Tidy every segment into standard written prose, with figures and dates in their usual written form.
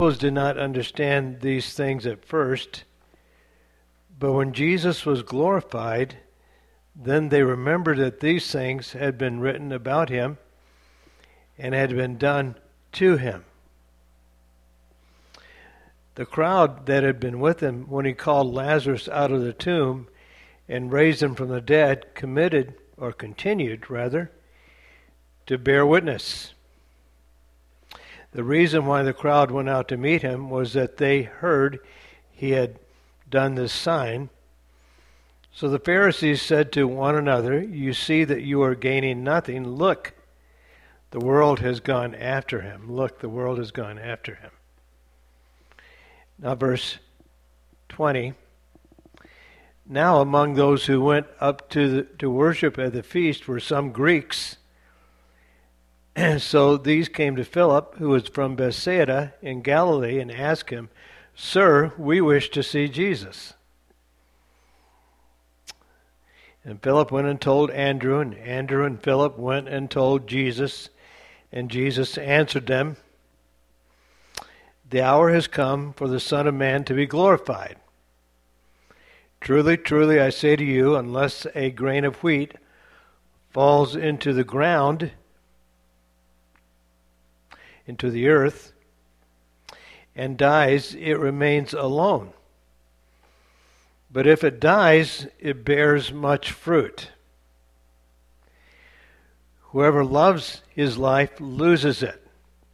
Those did not understand these things at first, but when Jesus was glorified, then they remembered that these things had been written about him and had been done to him. The crowd that had been with him when he called Lazarus out of the tomb and raised him from the dead continued to bear witness. The reason why the crowd went out to meet him was that they heard he had done this sign. So the Pharisees said to one another, "You see that you are gaining nothing. Look, the world has gone after him." Look, the world has gone after him. Now verse 20. Now among those who went up to worship at the feast were some Greeks. And so these came to Philip, who was from Bethsaida in Galilee, and asked him, "Sir, we wish to see Jesus." And Philip went and told Andrew, and Andrew and Philip went and told Jesus, and Jesus answered them, "The hour has come for the Son of Man to be glorified. Truly, truly, I say to you, unless a grain of wheat falls into the ground, into the earth, and dies, it remains alone. But if it dies, it bears much fruit. Whoever loves his life loses it.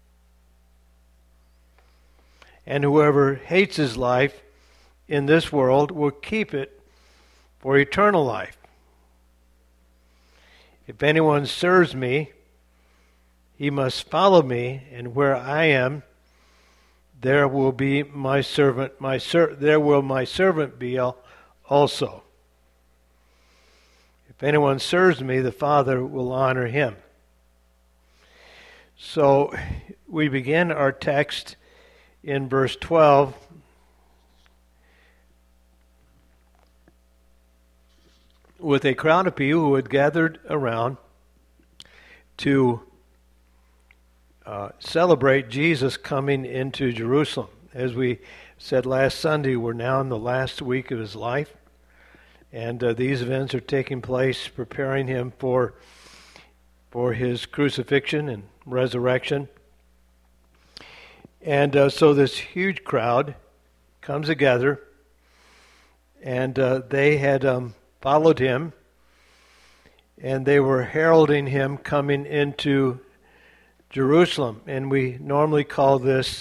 And whoever hates his life in this world will keep it for eternal life. If anyone serves me, he must follow me, and where I am, there will be my servant. There will my servant be also. If anyone serves me, the Father will honor him." So we begin our text in verse 12. With a crowd of people who had gathered around to celebrate Jesus coming into Jerusalem. As we said last Sunday, we're now in the last week of his life, and these events are taking place, preparing him for his crucifixion and resurrection. And so this huge crowd comes together, and they had followed him, and they were heralding him coming into Jerusalem. And we normally call this,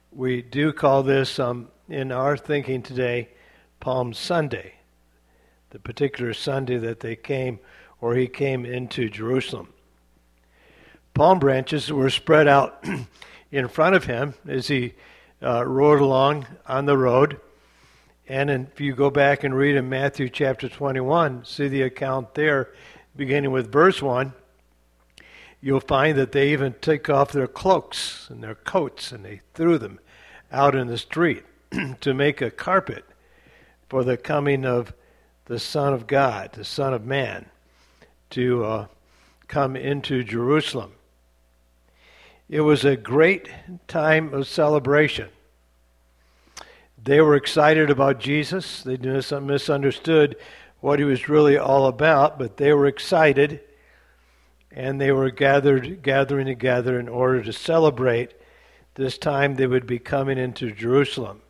in our thinking today, Palm Sunday, the particular Sunday that they came, or he came into Jerusalem. Palm branches were spread out in front of him as he rode along on the road. And if you go back and read in Matthew chapter 21, see the account there, beginning with verse 1, you'll find that they even took off their cloaks and their coats and they threw them out in the street to make a carpet for the coming of the Son of God, the Son of Man, to come into Jerusalem. It was a great time of celebration. They were excited about Jesus. They misunderstood what he was really all about, but they were excited, and they were gathering together in order to celebrate this time they would be coming into Jerusalem.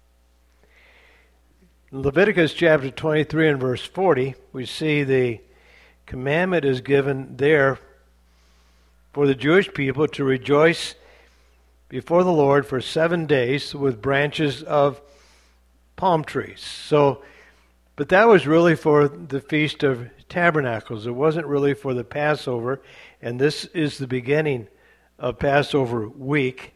In Leviticus chapter 23 and verse 40, we see the commandment is given there for the Jewish people to rejoice before the Lord for 7 days with branches of palm trees. But that was really for the Feast of Tabernacles. It wasn't really for the Passover, and this is the beginning of Passover week.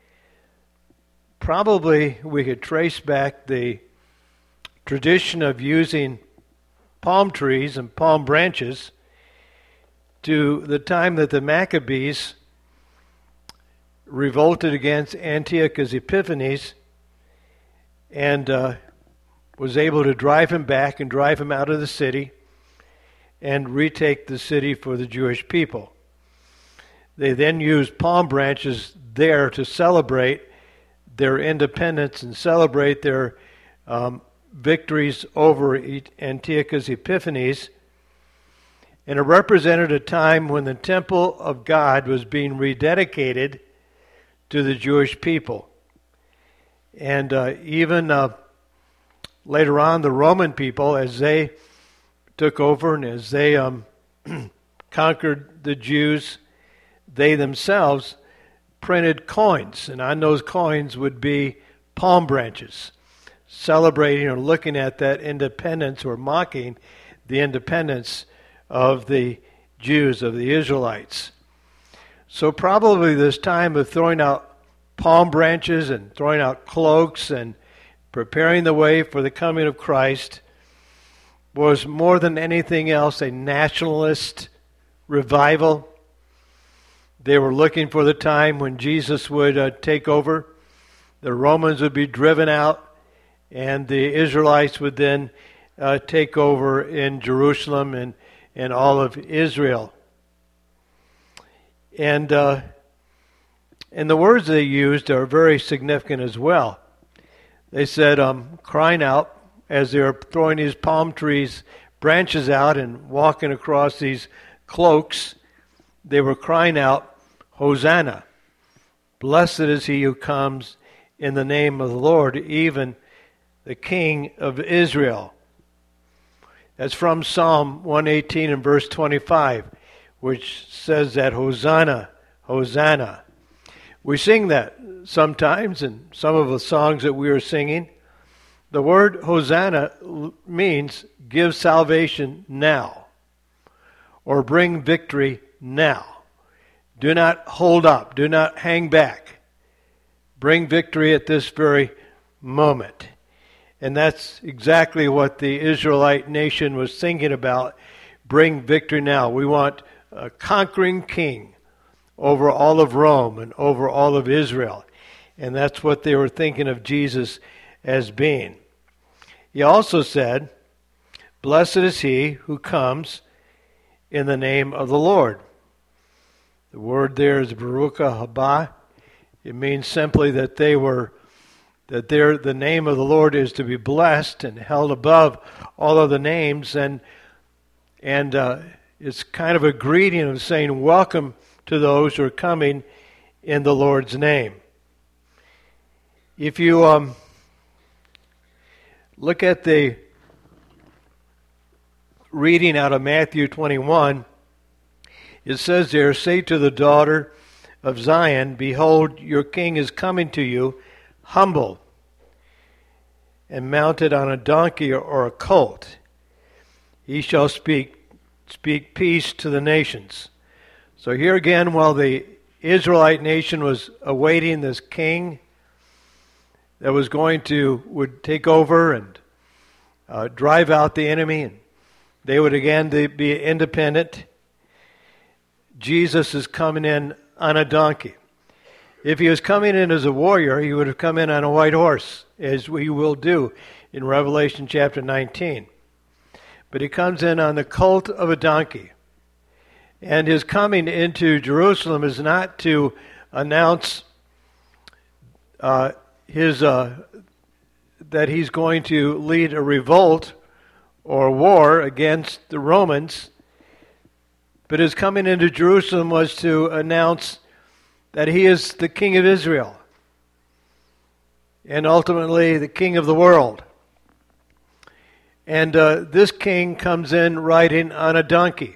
Probably we could trace back the tradition of using palm trees and palm branches to the time that the Maccabees revolted against Antiochus Epiphanes and was able to drive him back and drive him out of the city and retake the city for the Jewish people. They then used palm branches there to celebrate their independence and celebrate their victories over Antiochus Epiphanes. And it represented a time when the temple of God was being rededicated to the Jewish people. And even later on, the Roman people, as they took over and as they conquered the Jews, they themselves printed coins. And on those coins would be palm branches, celebrating or looking at that independence or mocking the independence of the Jews, of the Israelites. So probably this time of throwing out palm branches and throwing out cloaks and preparing the way for the coming of Christ was more than anything else a nationalist revival. They were looking for the time when Jesus would take over. The Romans would be driven out, and the Israelites would then take over in Jerusalem and all of Israel. And the words they used are very significant as well. They said, crying out as they were throwing these palm trees branches out and walking across these cloaks, they were crying out, Hosanna! Blessed is he who comes in the name of the Lord, even the King of Israel. That's from Psalm 118 and verse 25, which says that Hosanna, Hosanna. We sing that sometimes in some of the songs that we are singing. The word Hosanna means give salvation now, or bring victory now. Do not hold up. Do not hang back. Bring victory at this very moment. And that's exactly what the Israelite nation was thinking about. Bring victory now. We want a conquering king over all of Rome and over all of Israel. And that's what they were thinking of Jesus as being. He also said, blessed is he who comes in the name of the Lord. The word there is Baruch haba. It means simply that the name of the Lord is to be blessed and held above all other names, and it's kind of a greeting of saying welcome to those who are coming in the Lord's name. If you look at the reading out of Matthew 21, it says there, say to the daughter of Zion, behold, your king is coming to you, humble and mounted on a donkey or a colt. He shall speak peace to the nations. So here again, while the Israelite nation was awaiting this king that would take over and drive out the enemy, and they would again be independent, Jesus is coming in on a donkey. If he was coming in as a warrior, he would have come in on a white horse, as we will do in Revelation chapter 19. But he comes in on the colt of a donkey. And his coming into Jerusalem is not to announce that he's going to lead a revolt or war against the Romans, but his coming into Jerusalem was to announce that he is the King of Israel and ultimately the King of the world. And this king comes in riding on a donkey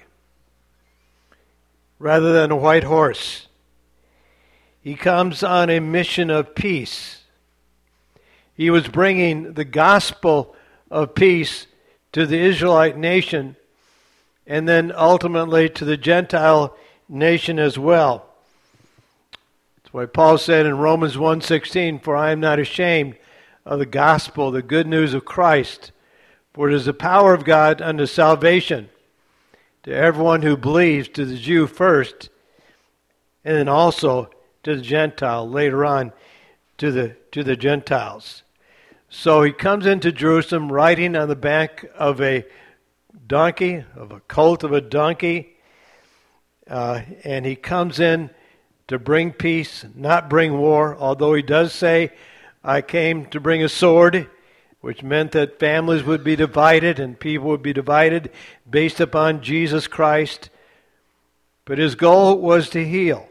rather than a white horse. He comes on a mission of peace. He was bringing the gospel of peace to the Israelite nation and then ultimately to the Gentile nation as well. That's why Paul said in Romans 1:16, for I am not ashamed of the gospel, the good news of Christ, for it is the power of God unto salvation to everyone who believes, to the Jew first, and then also to the Gentile, later on to the Gentiles. So he comes into Jerusalem riding on the back of a donkey, of a colt of a donkey, and he comes in to bring peace, not bring war, although he does say, I came to bring a sword, which meant that families would be divided and people would be divided based upon Jesus Christ. But his goal was to heal.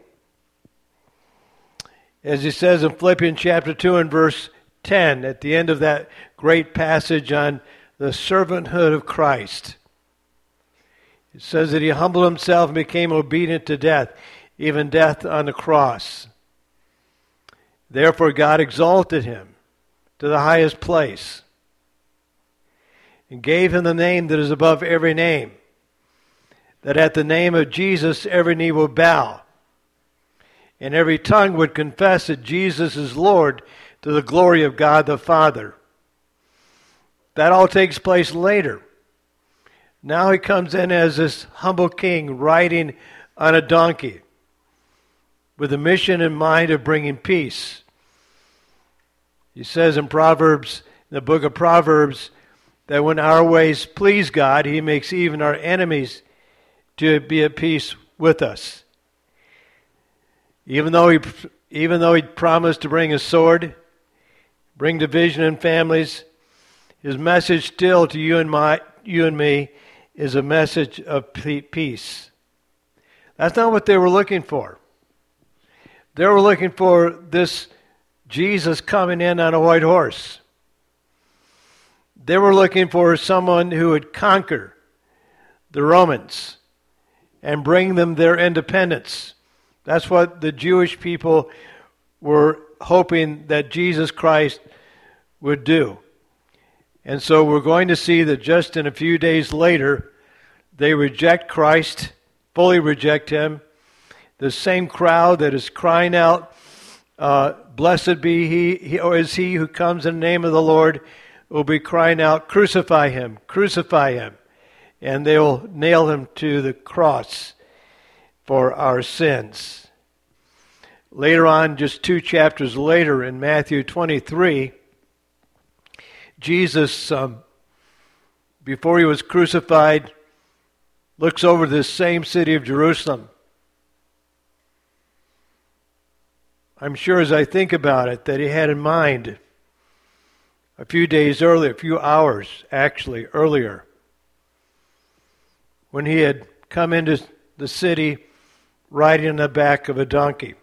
As he says in Philippians chapter 2 and verse 10, at the end of that great passage on the servanthood of Christ, it says that he humbled himself and became obedient to death, even death on the cross. Therefore God exalted him to the highest place and gave him the name that is above every name, that at the name of Jesus every knee will bow, and every tongue would confess that Jesus is Lord, to the glory of God the Father. That all takes place later. Now he comes in as this humble king riding on a donkey with a mission in mind of bringing peace. He says in Proverbs, in the book of Proverbs, that when our ways please God, he makes even our enemies to be at peace with us. Even though he promised to bring a sword, bring division in families, his message still to you and me is a message of peace. That's not what they were looking for. They were looking for this Jesus coming in on a white horse. They were looking for someone who would conquer the Romans and bring them their independence. That's what the Jewish people were hoping that Jesus Christ would do. And so we're going to see that just in a few days later, they reject Christ, fully reject him. The same crowd that is crying out, blessed be he or is he who comes in the name of the Lord, will be crying out, crucify him, crucify him. And they will nail him to the cross for our sins. Later on, just 2 chapters later, in Matthew 23, Jesus, before he was crucified, looks over this same city of Jerusalem. I'm sure as I think about it that he had in mind a few days earlier, a few hours actually earlier, when he had come into the city riding on the back of a donkey.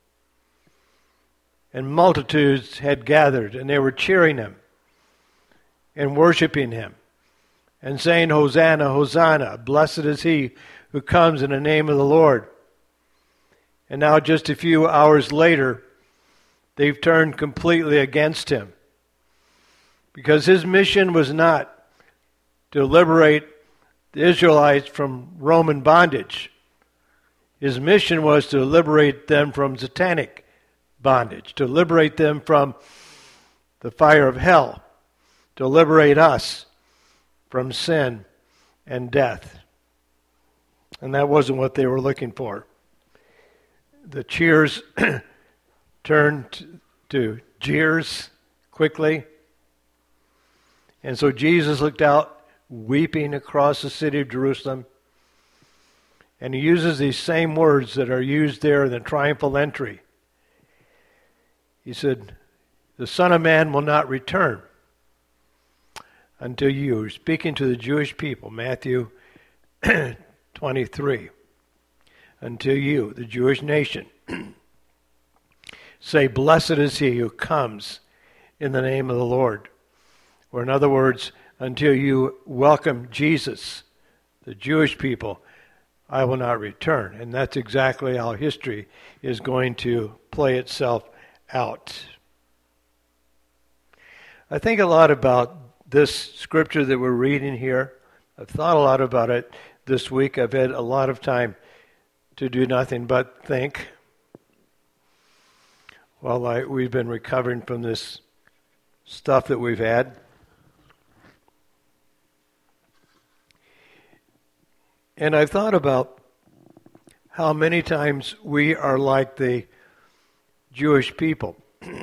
And multitudes had gathered, and they were cheering him and worshiping him and saying, Hosanna, Hosanna, blessed is he who comes in the name of the Lord. And now just a few hours later, they've turned completely against him. Because his mission was not to liberate the Israelites from Roman bondage. His mission was to liberate them from satanic bondage, to liberate them from the fire of hell, to liberate us from sin and death. And that wasn't what they were looking for. The cheers turned to jeers quickly. And so Jesus looked out, weeping across the city of Jerusalem. And he uses these same words that are used there in the triumphal entry. He said, the Son of Man will not return until you, speaking to the Jewish people, Matthew 23, until you, the Jewish nation, say, blessed is he who comes in the name of the Lord. Or in other words, until you welcome Jesus, the Jewish people, I will not return. And that's exactly how history is going to play itself out. I think a lot about this scripture that we're reading here. I've thought a lot about it this week. I've had a lot of time to do nothing but think while we've been recovering from this stuff that we've had. And I've thought about how many times we are like the Jewish people.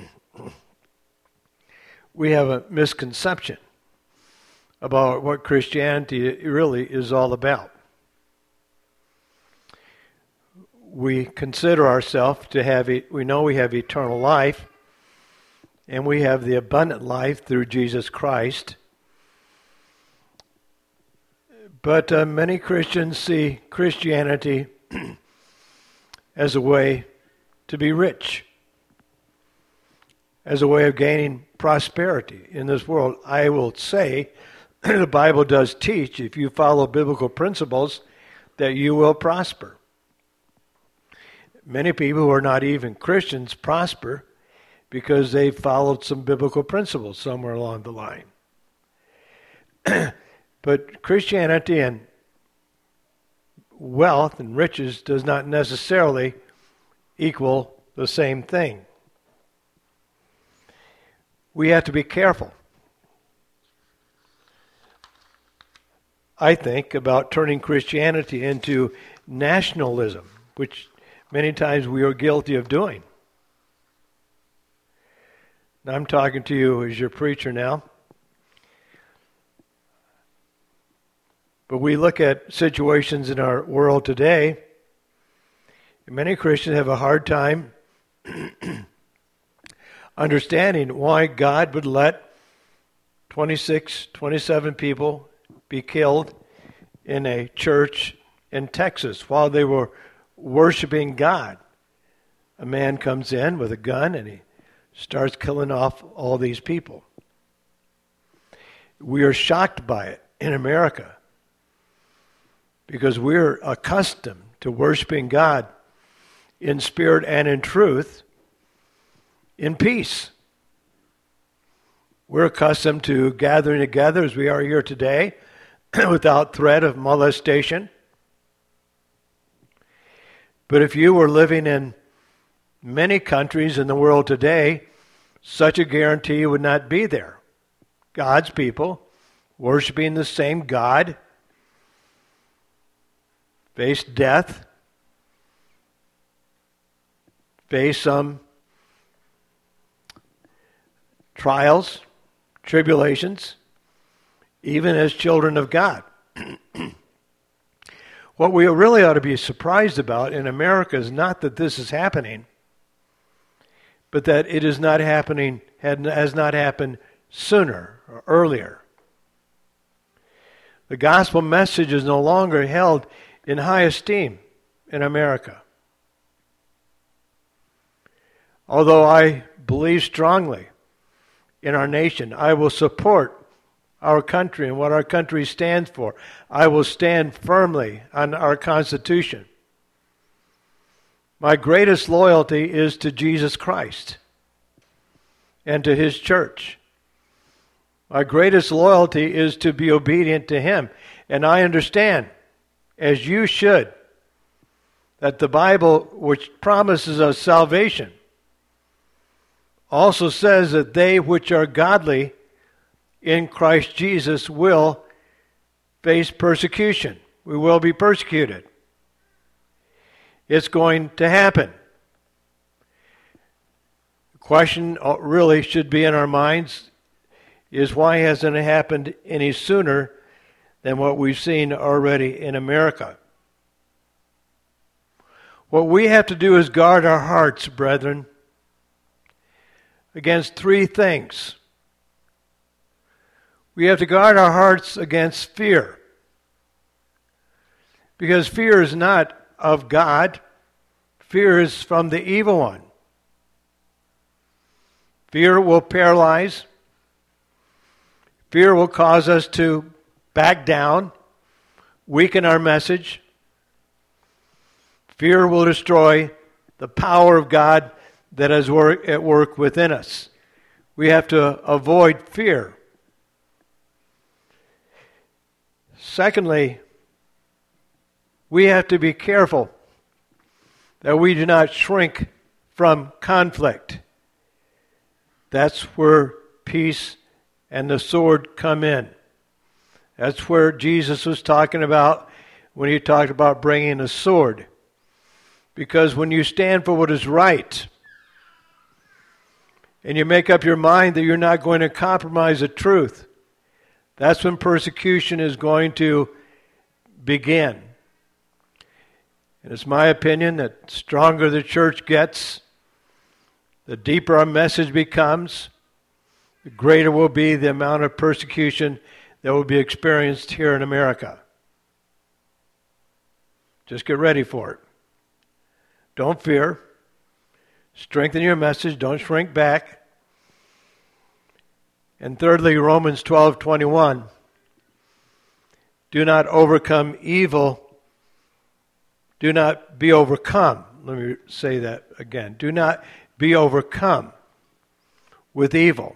We have a misconception about what Christianity really is all about. We consider ourselves to have, we know we have eternal life. and we have the abundant life through Jesus Christ. But many Christians see Christianity as a way to be rich, as a way of gaining prosperity in this world. I will say the Bible does teach, if you follow biblical principles, that you will prosper. Many people who are not even Christians prosper because they followed some biblical principles somewhere along the line. But Christianity and wealth and riches does not necessarily equal the same thing. We have to be careful, I think, about turning Christianity into nationalism, which many times we are guilty of doing. Now, I'm talking to you as your preacher now. But we look at situations in our world today, and many Christians have a hard time understanding why God would let 26, 27 people be killed in a church in Texas while they were worshiping God. A man comes in with a gun and he starts killing off all these people. We are shocked by it in America because we're accustomed to worshiping God in spirit and in truth, in peace. We're accustomed to gathering together as we are here today without threat of molestation. But if you were living in many countries in the world today, such a guarantee would not be there. God's people, worshiping the same God, face death, face some trials, tribulations, even as children of God. What we really ought to be surprised about in America is not that this is happening, but that it is not happening, has not happened sooner or earlier. The gospel message is no longer held in high esteem in America. Although I believe strongly in our nation, I will support our country and what our country stands for. I will stand firmly on our Constitution. My greatest loyalty is to Jesus Christ and to His church. My greatest loyalty is to be obedient to Him. And I understand, as you should, that the Bible, which promises us salvation, also says that they which are godly in Christ Jesus will face persecution. We will be persecuted. It's going to happen. The question really should be in our minds is why hasn't it happened any sooner than what we've seen already in America? What we have to do is guard our hearts, brethren, against three things. We have to guard our hearts against fear, because fear is not of God. Fear is from the evil one. Fear will paralyze. Fear will cause us to back down, weaken our message. Fear will destroy the power of God that is at work within us. We have to avoid fear. Secondly, we have to be careful that we do not shrink from conflict. That's where peace and the sword come in. That's where Jesus was talking about when he talked about bringing a sword. Because when you stand for what is right, and you make up your mind that you're not going to compromise the truth, that's when persecution is going to begin. And it's my opinion that the stronger the church gets, the deeper our message becomes, the greater will be the amount of persecution that will be experienced here in America. Just get ready for it. Don't fear. Strengthen your message. Don't shrink back. And thirdly, Romans 12:21. Do not overcome evil. Do not be overcome. Let me say that again. Do not be overcome with evil.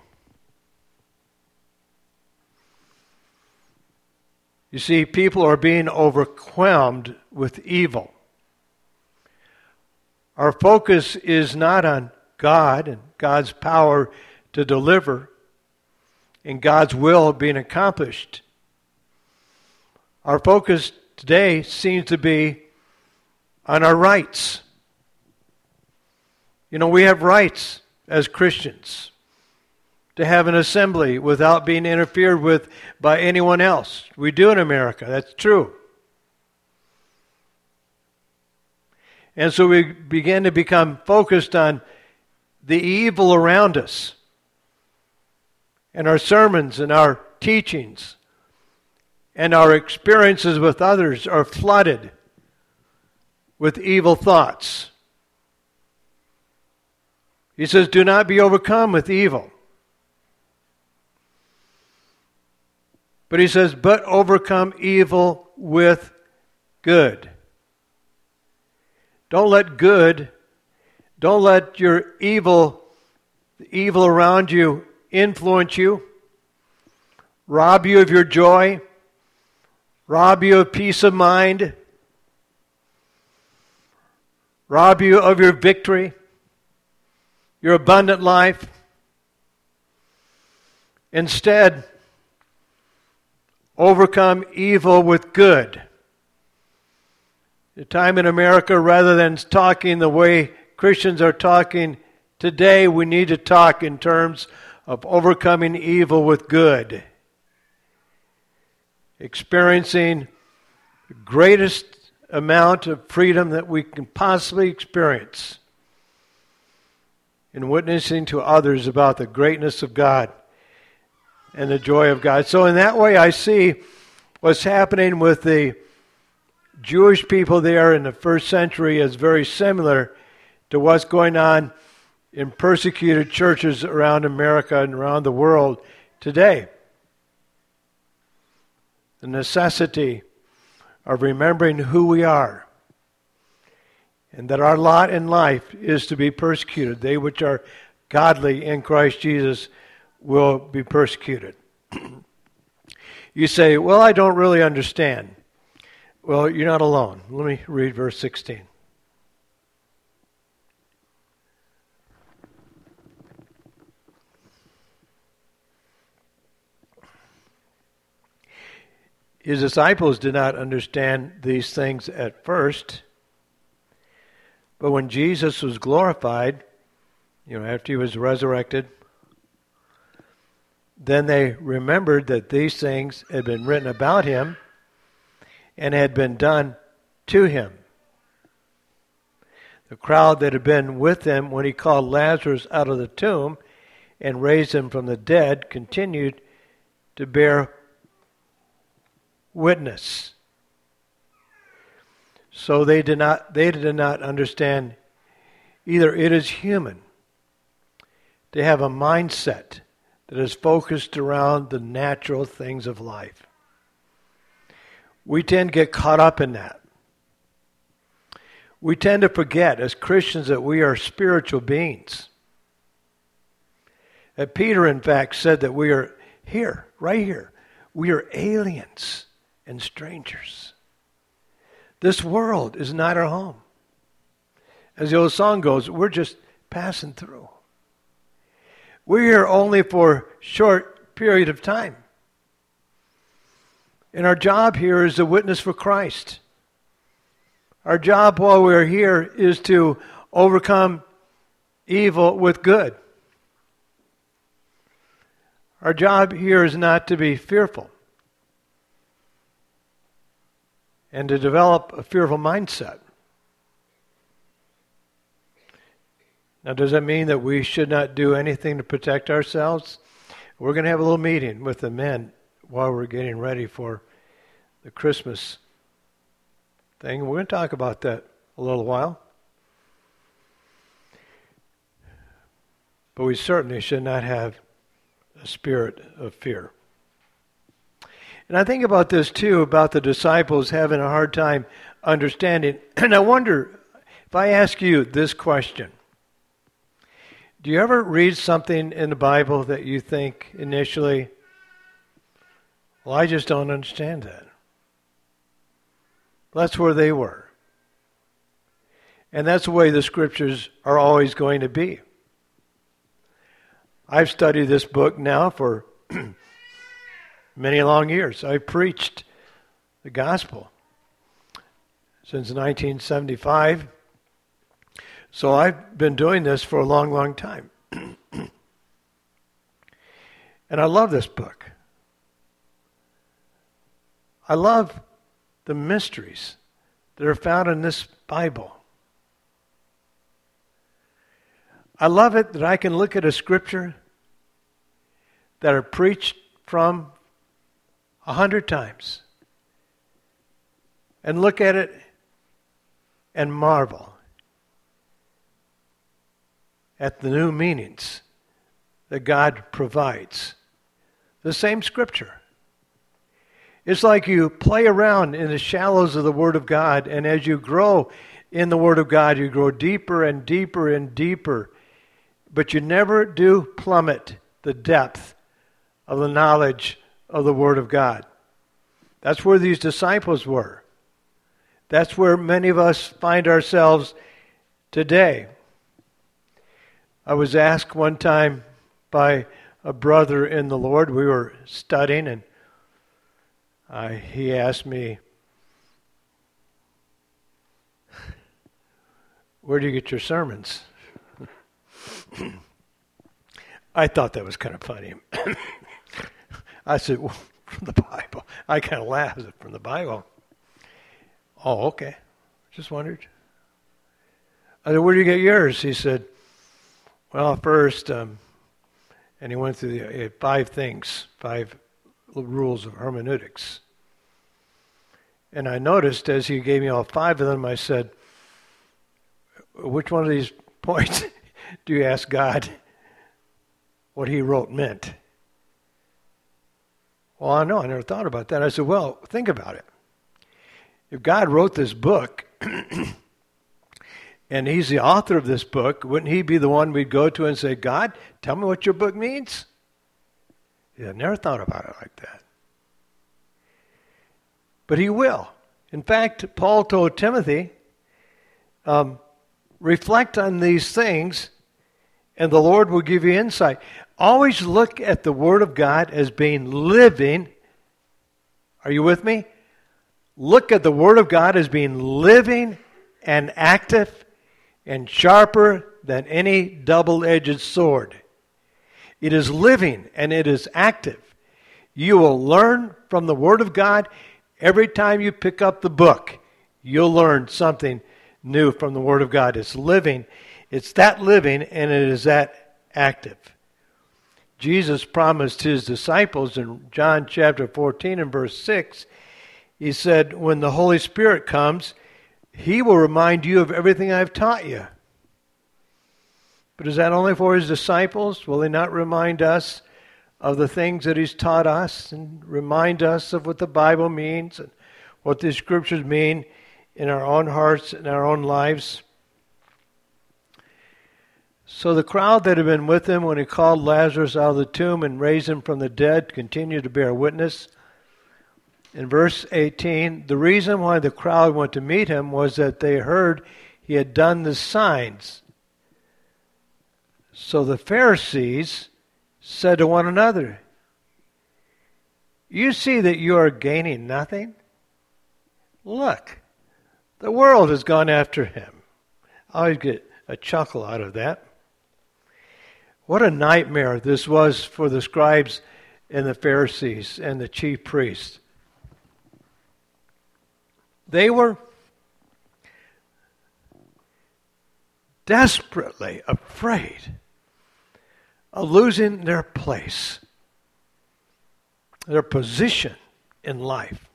You see, people are being overwhelmed with evil. Our focus is not on God and God's power to deliver and God's will being accomplished. Our focus today seems to be on our rights. You know, we have rights as Christians to have an assembly without being interfered with by anyone else. We do in America. That's true. And so we begin to become focused on the evil around us. And our sermons and our teachings and our experiences with others are flooded with evil thoughts. He says, do not be overcome with evil. But he says, but overcome evil with good. Don't let your the evil around you influence you, rob you of your joy, rob you of peace of mind, rob you of your victory, your abundant life. Instead, overcome evil with good. The time in America, rather than talking the way Christians are talking today, we need to talk in terms of overcoming evil with good. Experiencing the greatest amount of freedom that we can possibly experience in witnessing to others about the greatness of God and the joy of God. So in that way, I see what's happening with the Jewish people there in the first century is very similar to what's going on in persecuted churches around America and around the world today. The necessity of remembering who we are and that our lot in life is to be persecuted. They which are godly in Christ Jesus will be persecuted. You say, well, I don't really understand. Well, you're not alone. Let me read verse 16. His disciples did not understand these things at first, but when Jesus was glorified, after he was resurrected, then they remembered that these things had been written about him and had been done to him. The crowd that had been with him when he called Lazarus out of the tomb and raised him from the dead continued to bear witness. So they did not understand either. It is human to have a mindset that is focused around the natural things of life. We tend to get caught up in that. We tend to forget as Christians that we are spiritual beings. That Peter, in fact, said that we are here, right here. We are aliens and strangers. This world is not our home. As the old song goes, we're just passing through. We're here only for a short period of time. And our job here is to witness for Christ. Our job while we're here is to overcome evil with good. Our job here is not to be fearful and to develop a fearful mindset. Now, does that mean that we should not do anything to protect ourselves? We're going to have a little meeting with the men while we're getting ready for the Christmas thing. We're going to talk about that a little while. But we certainly should not have a spirit of fear. And I think about this too, about the disciples having a hard time understanding. And I wonder, if I ask you this question, do you ever read something in the Bible that you think initially, well, I just don't understand that? That's where they were. And that's the way the Scriptures are always going to be. I've studied this book now for many long years. I've preached the gospel since 1975. So I've been doing this for a long, long time. And I love this book. I love the mysteries that are found in this Bible. I love it that I can look at a scripture that are preached from 100 times and look at it and marvel at the new meanings that God provides. The same scripture. It's like you play around in the shallows of the Word of God, and as you grow in the Word of God, you grow deeper and deeper and deeper. But you never do plummet the depth of the knowledge of the Word of God. That's where these disciples were. That's where many of us find ourselves today. I was asked one time by a brother in the Lord, we were studying, and he asked me, where do you get your sermons? I thought that was kind of funny. I said, well, from the Bible. I kind of laughed. From the Bible. Oh, okay. Just wondered. I said, where do you get yours? He said, well, first, and he went through the 5 rules of hermeneutics. And I noticed as he gave me all 5 of them, I said, which one of these points do you ask God what he wrote meant? Well, I know, I never thought about that. I said, well, think about it. If God wrote this book, and he's the author of this book, wouldn't he be the one we'd go to and say, God, tell me what your book means? Yeah, I never thought about it like that. But he will. In fact, Paul told Timothy, reflect on these things, and the Lord will give you insight. Always look at the Word of God as being living. Are you with me? Look at the Word of God as being living and active and sharper than any double-edged sword. It is living and it is active. You will learn from the Word of God. Every time you pick up the book, you'll learn something new from the Word of God. It's living. It's that living and it is that active. Jesus promised his disciples in John chapter 14 and verse 6, he said, when the Holy Spirit comes, he will remind you of everything I've taught you. But is that only for his disciples? Will he not remind us of the things that he's taught us and remind us of what the Bible means and what the Scriptures mean in our own hearts and our own lives? So the crowd that had been with him when he called Lazarus out of the tomb and raised him from the dead continued to bear witness. In verse 18, the reason why the crowd went to meet him was that they heard he had done the signs. So the Pharisees said to one another, you see that you are gaining nothing? Look, the world has gone after him. I always get a chuckle out of that. What a nightmare this was for the scribes and the Pharisees and the chief priests. They were desperately afraid of losing their place their position in life.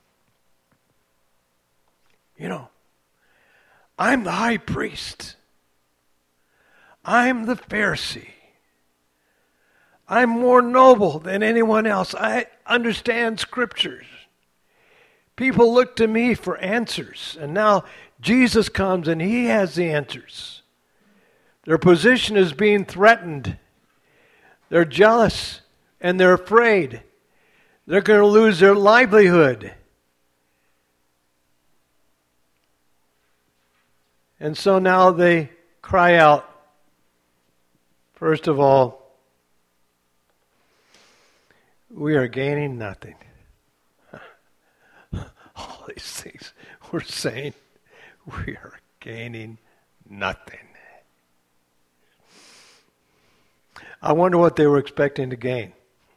I'm the high priest. I'm the Pharisee. I'm more noble than anyone else. I understand scriptures. People look to me for answers. And now Jesus comes and he has the answers. Their position is being threatened. They're jealous and they're afraid. They're going to lose their livelihood. And so now they cry out, first of all, we are gaining nothing. All these things we're saying, we are gaining nothing. I wonder what they were expecting to gain.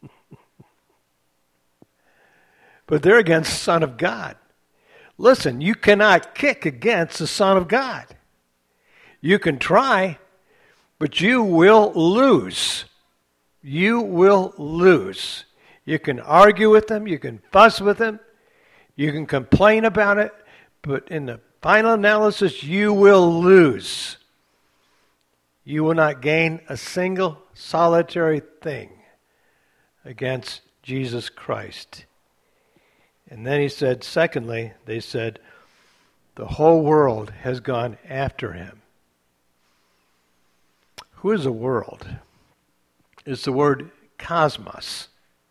But they're against the Son of God. Listen, you cannot kick against the Son of God. You can try, but you will lose. You will lose. You can argue with them, you can fuss with them, you can complain about it, but in the final analysis, you will lose. You will not gain a single solitary thing against Jesus Christ. And then he said, secondly, they said, the whole world has gone after him. Who is the world? It's the word cosmos.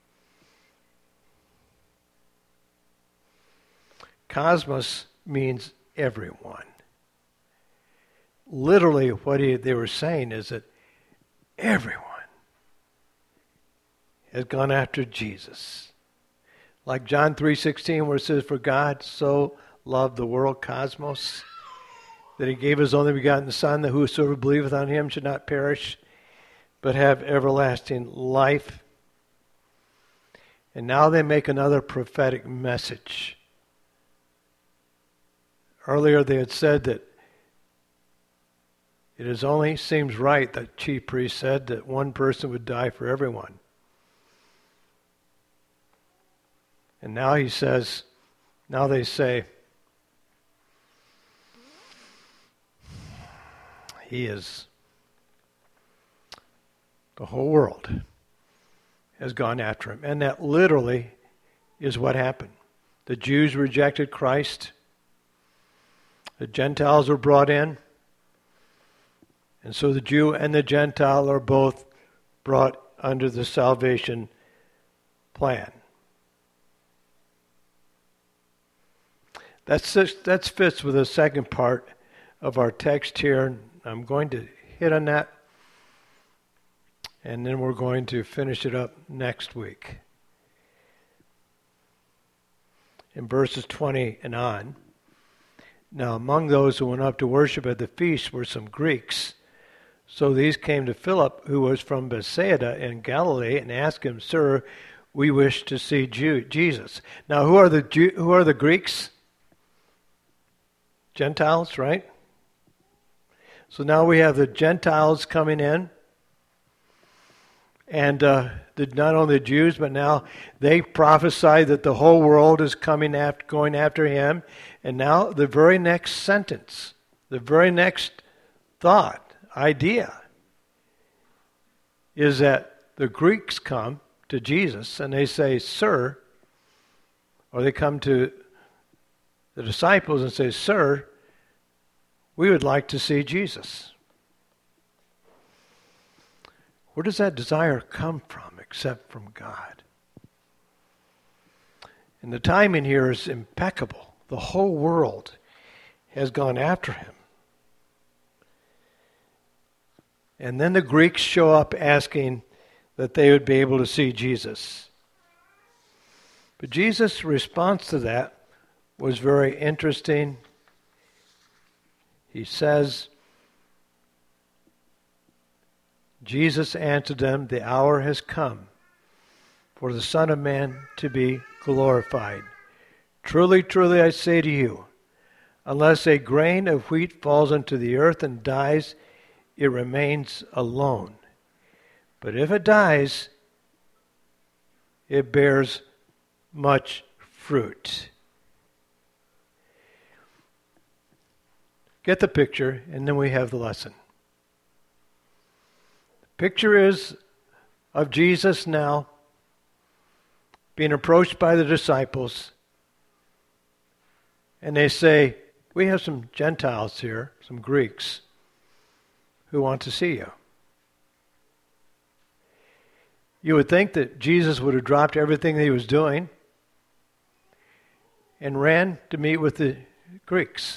Cosmos means everyone. Literally, what they were saying is that everyone has gone after Jesus. Like John 3:16, where it says, for God so loved the world, cosmos, that he gave his only begotten Son, that whosoever believeth on him should not perish, but have everlasting life. And now they make another prophetic message. Earlier they had said that it only seems right, the chief priest said, that one person would die for everyone. And now he says, now they say, he is, the whole world has gone after him. And that literally is what happened. The Jews rejected Christ. The Gentiles were brought in. And so the Jew and the Gentile are both brought under the salvation plan. That fits with the second part of our text here. I'm going to hit on that, and then we're going to finish it up next week. In verses 20 and on, now among those who went up to worship at the feast were some Greeks. So these came to Philip, who was from Bethsaida in Galilee, and asked him, Sir, we wish to see Jesus. Now who are the Greeks? Gentiles, right? So now we have the Gentiles coming in, and not only the Jews, but now they prophesy that the whole world is going after him. And now the very next sentence, the very next thought, idea, is that the Greeks come to Jesus and they say, Sir, or they come to the disciples and say, Sir, we would like to see Jesus. Where does that desire come from except from God? And the timing here is impeccable. The whole world has gone after him. And then the Greeks show up asking that they would be able to see Jesus. But Jesus' response to that was very interesting. He says, Jesus answered them, the hour has come for the Son of Man to be glorified. Truly, truly, I say to you, unless a grain of wheat falls into the earth and dies, it remains alone. But if it dies, it bears much fruit. Get the picture, and then we have the lesson. The picture is of Jesus now being approached by the disciples, and they say, we have some Gentiles here, some Greeks, who want to see you. You would think that Jesus would have dropped everything that he was doing and ran to meet with the Greeks.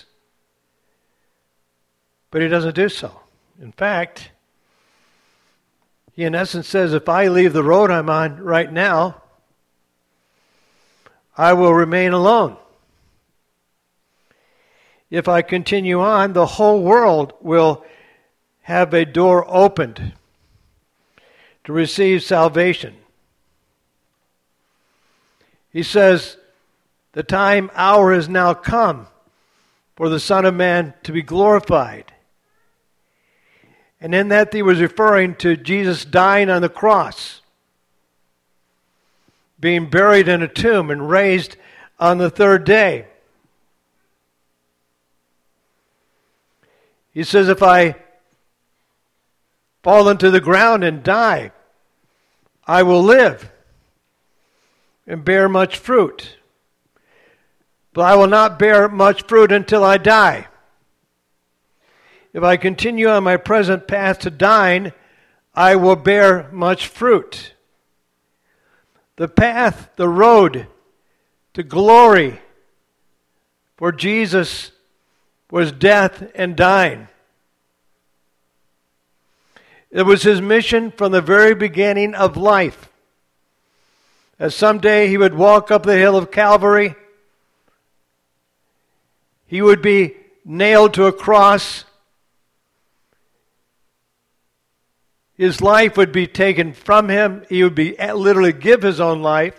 But he doesn't do so. In fact, he in essence says, if I leave the road I'm on right now, I will remain alone. If I continue on, the whole world will have a door opened to receive salvation. He says, the hour has now come for the Son of Man to be glorified. And in that he was referring to Jesus dying on the cross, being buried in a tomb and raised on the third day. He says, if I fall into the ground and die, I will live and bear much fruit. But I will not bear much fruit until I die. If I continue on my present path to dying, I will bear much fruit. The path, the road to glory for Jesus was death and dying. It was his mission from the very beginning of life. As someday he would walk up the hill of Calvary, he would be nailed to a cross. His life would be taken from him. He would be literally give his own life.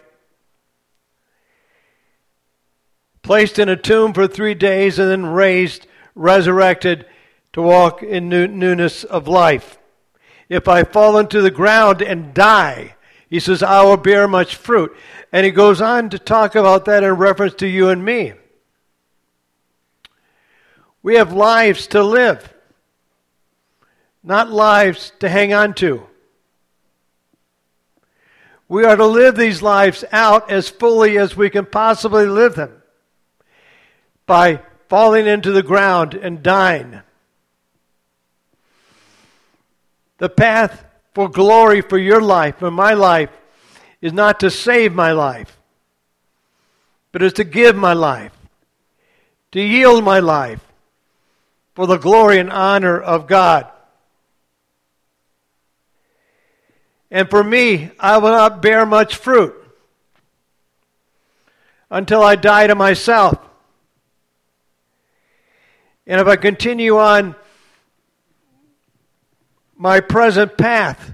Placed in a tomb for 3 days and then raised, resurrected to walk in newness of life. If I fall into the ground and die, he says, I will bear much fruit. And he goes on to talk about that in reference to you and me. We have lives to live, not lives to hang on to. We are to live these lives out as fully as we can possibly live them by falling into the ground and dying. The path for glory for your life and my life is not to save my life, but is to give my life, to yield my life for the glory and honor of God. And for me, I will not bear much fruit until I die to myself. And if I continue on my present path,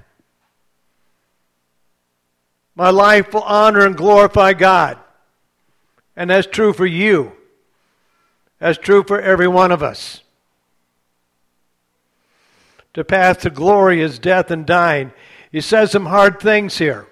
my life will honor and glorify God. And that's true for you. That's true for every one of us. The path to glory is death and dying. He says some hard things here.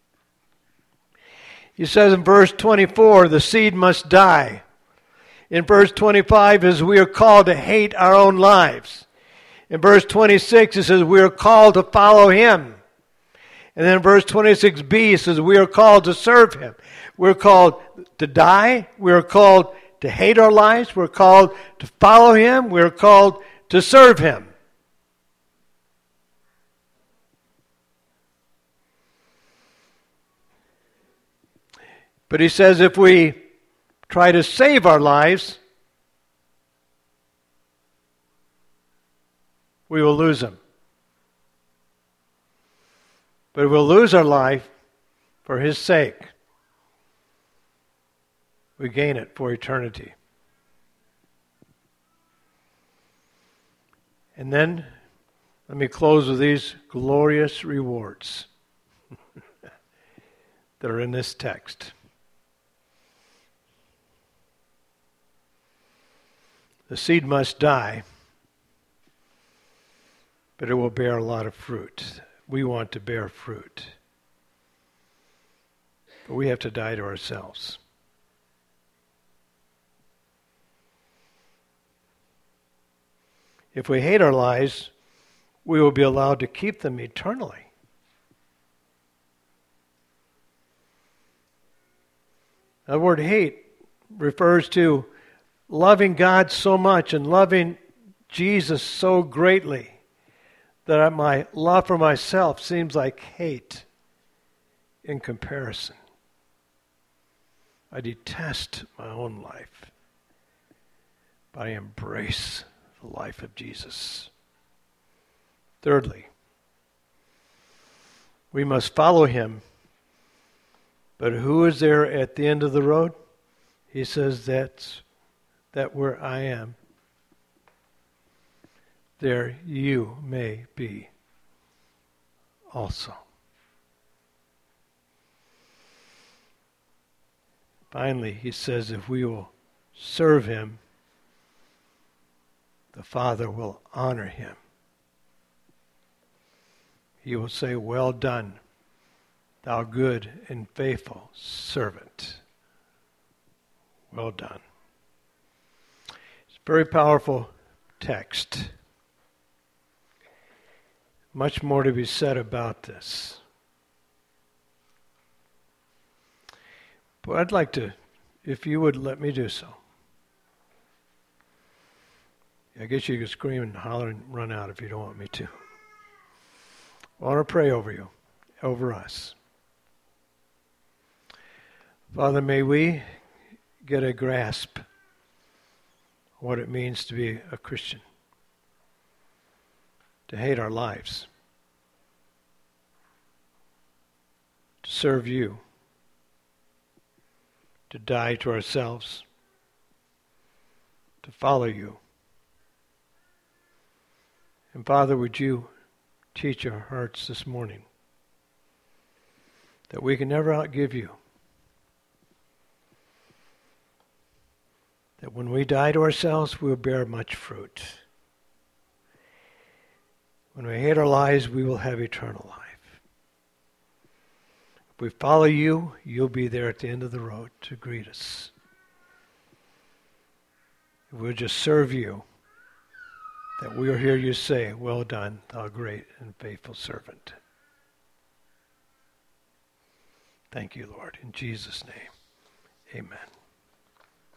He says in verse 24, the seed must die. In verse 25 is we are called to hate our own lives. In verse 26 it says we are called to follow him. And then in verse 26b it says we are called to serve him. We're called to die. We're called to hate our lives. We're called to follow him. We're called to serve him. But he says if we try to save our lives, we will lose them. But we'll lose our life for his sake. We gain it for eternity. And then, let me close with these glorious rewards that are in this text. The seed must die, but it will bear a lot of fruit. We want to bear fruit. But we have to die to ourselves. If we hate our lives, we will be allowed to keep them eternally. The word hate refers to loving God so much and loving Jesus so greatly that my love for myself seems like hate in comparison. I detest my own life, but I embrace the life of Jesus. Thirdly, we must follow him. But who is there at the end of the road? He says that where I am, there you may be also. Finally, he says if we will serve him, the Father will honor him. He will say, well done, thou good and faithful servant. Well done. It's a very powerful text. Much more to be said about this. But I'd like to, if you would let me do so. I guess you could scream and holler and run out if you don't want me to. I want to pray over you, over us. Father, may we get a grasp of what it means to be a Christian, to hate our lives, to serve you, to die to ourselves, to follow you. And Father, would you teach our hearts this morning that we can never outgive you, that when we die to ourselves, we'll bear much fruit. When we hate our lives, we will have eternal life. If we follow you, you'll be there at the end of the road to greet us. If we'll just serve you, that we'll hear you say, well done, thou great and faithful servant. Thank you, Lord. In Jesus' name, amen.